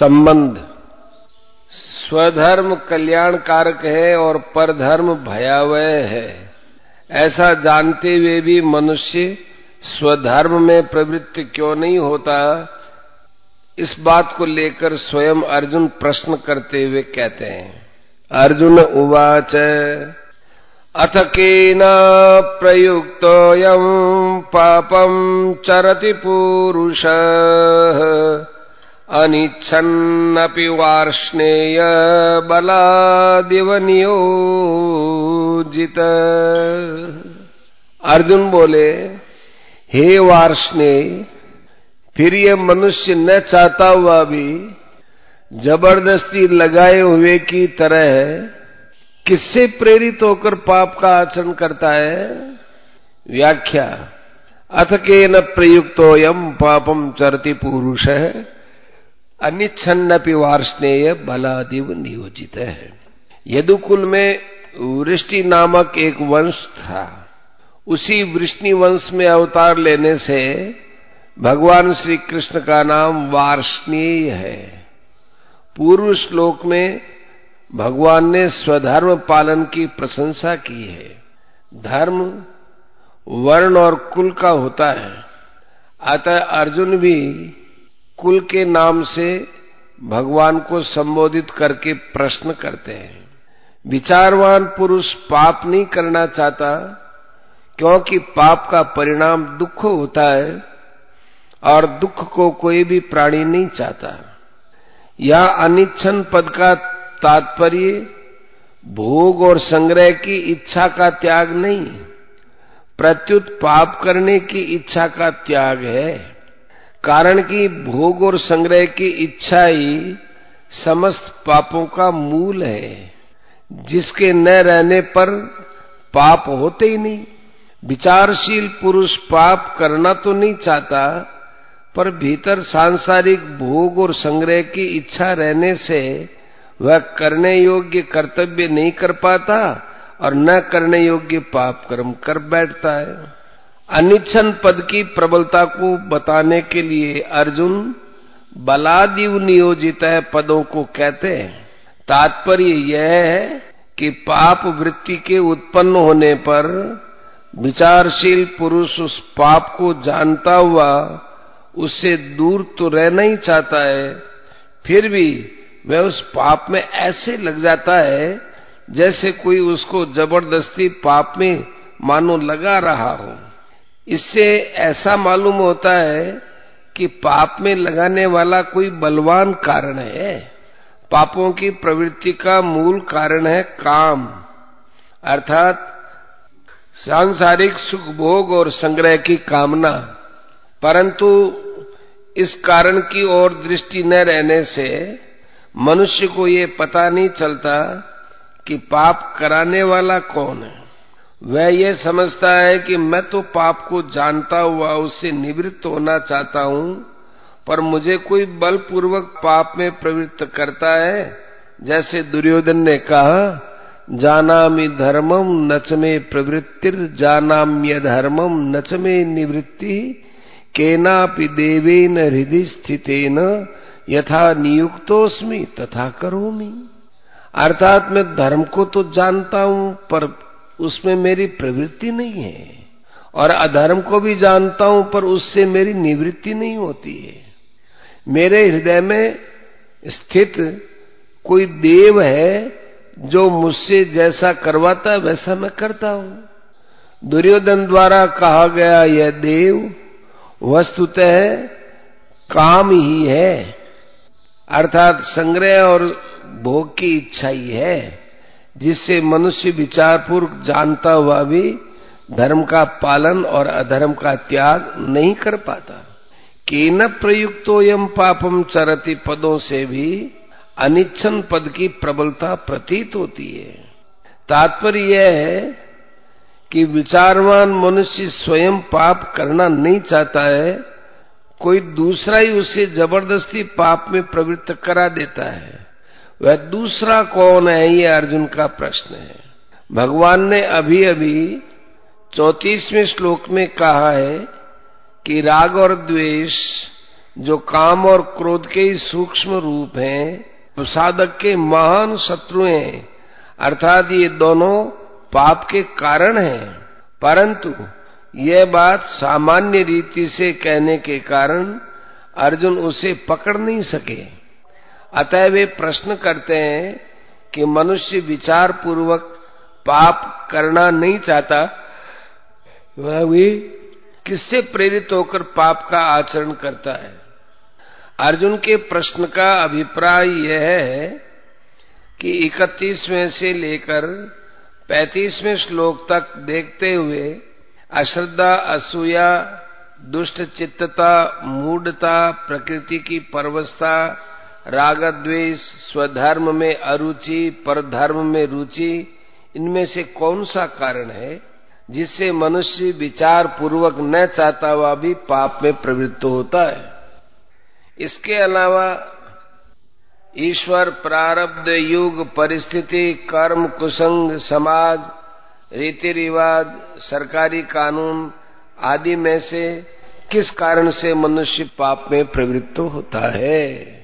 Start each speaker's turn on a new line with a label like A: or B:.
A: संबंध स्वधर्म कल्याणकारक है और परधर्म भयावह है, ऐसा जानते हुए भी मनुष्य स्वधर्म में प्रवृत्त क्यों नहीं होता, इस बात को लेकर स्वयं अर्जुन प्रश्न करते हुए कहते हैं। अर्जुन उवाच अथ केन प्रयुक्तोऽयं पापं चरति पुरुषः अनिच्छन्नपि वार्ष्णेय बलादिव नियोजित। अर्जुन बोले, हे वार्ष्णेय, फिर ये मनुष्य न चाहता हुआ भी जबरदस्ती लगाए हुए की तरह किससे प्रेरित होकर पाप का आचरण करता है? व्याख्या अथ केन प्रयुक्तोऽयं पापं चरति पुरुषः अनिच्छन्नपि वार्ष्णेय बलादिव नियोजित है। यदुकुल में वृष्टि नामक एक वंश था। उसी वृष्णि वंश में अवतार लेने से भगवान श्री कृष्ण का नाम वार्ष्णेय है। पूर्व श्लोक में भगवान ने स्वधर्म पालन की प्रशंसा की है। धर्म वर्ण और कुल का होता है, अतः अर्जुन भी कुल के नाम से भगवान को संबोधित करके प्रश्न करते हैं। विचारवान पुरुष पाप नहीं करना चाहता, क्योंकि पाप का परिणाम दुख होता है और दुख को कोई भी प्राणी नहीं चाहता। यह अनिच्छन पद का तात्पर्य भोग और संग्रह की इच्छा का त्याग नहीं, प्रत्युत पाप करने की इच्छा का त्याग है। कारण कि भोग और संग्रह की इच्छा ही समस्त पापों का मूल है, जिसके न रहने पर पाप होते ही नहीं। विचारशील पुरुष पाप करना तो नहीं चाहता, पर भीतर सांसारिक भोग और संग्रह की इच्छा रहने से वह करने योग्य कर्तव्य नहीं कर पाता और न करने योग्य पाप कर्म कर बैठता है। अनिच्छन पद की प्रबलता को बताने के लिए अर्जुन बलादिव नियोजित है पदों को कहते हैं। तात्पर्य यह है कि पाप वृत्ति के उत्पन्न होने पर विचारशील पुरुष उस पाप को जानता हुआ उससे दूर तो रहना ही चाहता है, फिर भी वह उस पाप में ऐसे लग जाता है जैसे कोई उसको जबरदस्ती पाप में मानो लगा रहा हो। इससे ऐसा मालूम होता है कि पाप में लगाने वाला कोई बलवान कारण है। पापों की प्रवृत्ति का मूल कारण है काम, अर्थात सांसारिक सुख भोग और संग्रह की कामना। परंतु इस कारण की ओर दृष्टि न रहने से मनुष्य को ये पता नहीं चलता कि पाप कराने वाला कौन है। वह ये समझता है कि मैं तो पाप को जानता हुआ उससे निवृत्त होना चाहता हूं, पर मुझे कोई बलपूर्वक पाप में प्रवृत्त करता है। जैसे दुर्योधन ने कहा, जानामि धर्मम नच में प्रवृत्तिर जानाम्य धर्मम नच में निवृत्ति केनापि देवेन हृदि स्थितेन यथा नियुक्तोस्मि तथा करोमि। अर्थात मैं धर्म को तो जानता हूं, पर उसमें मेरी प्रवृत्ति नहीं है, और अधर्म को भी जानता हूं, पर उससे मेरी निवृत्ति नहीं होती है। मेरे हृदय में स्थित कोई देव है जो मुझसे जैसा करवाता है वैसा मैं करता हूं। दुर्योधन द्वारा कहा गया यह देव वस्तुतः काम ही है, अर्थात संग्रह और भोग की इच्छा ही है, जिससे मनुष्य विचारपूर्वक जानता हुआ भी धर्म का पालन और अधर्म का त्याग नहीं कर पाता। केन प्रयुक्तोऽयं पापम चरति पदों से भी अनिच्छन पद की प्रबलता प्रतीत होती है। तात्पर्य यह है कि विचारवान मनुष्य स्वयं पाप करना नहीं चाहता है, कोई दूसरा ही उसे जबरदस्ती पाप में प्रवृत्त करा देता है। वह दूसरा कौन है, ये अर्जुन का प्रश्न है। भगवान ने अभी अभी 34वें श्लोक में कहा है कि राग और द्वेष जो काम और क्रोध के ही सूक्ष्म रूप हैं, साधक के महान शत्रु हैं, अर्थात ये दोनों पाप के कारण हैं। परंतु यह बात सामान्य रीति से कहने के कारण अर्जुन उसे पकड़ नहीं सके। अतः वे प्रश्न करते हैं कि मनुष्य विचार पूर्वक पाप करना नहीं चाहता, वह भी किससे प्रेरित होकर पाप का आचरण करता है। अर्जुन के प्रश्न का अभिप्राय यह है कि 31वें से लेकर 35वें श्लोक तक देखते हुए अश्रद्धा, असूया, दुष्ट चित्तता, मूढ़ता, प्रकृति की परवशता, राग द्वेष, स्वधर्म में अरुचि, परधर्म में रुचि, इनमें से कौन सा कारण है जिससे मनुष्य विचार पूर्वक न चाहता हुआ भी पाप में प्रवृत्त होता है। इसके अलावा ईश्वर, प्रारब्ध, युग, परिस्थिति, कर्म, कुसंग, समाज, रीति रिवाज, सरकारी कानून आदि में से किस कारण से मनुष्य पाप में प्रवृत्त होता है।